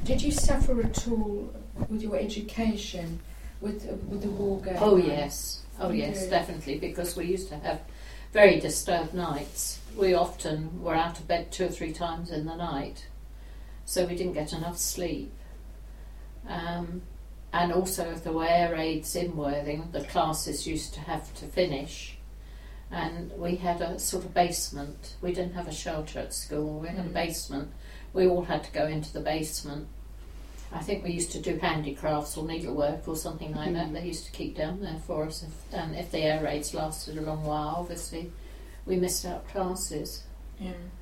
Did you suffer at all with your education, with the war going on? Oh yes, definitely, because we used to have very disturbed nights. We often were out of bed 2 or 3 times in the night, so we didn't get enough sleep. And also, if there were air raids in Worthing, the classes used to have to finish, and we had a sort of basement. We didn't have a shelter at school, we had a basement. We all had to go into the basement. I think we used to do handicrafts or needlework or something like that. They used to keep down there for us. If the air raids lasted a long while, obviously we missed out classes. Yeah.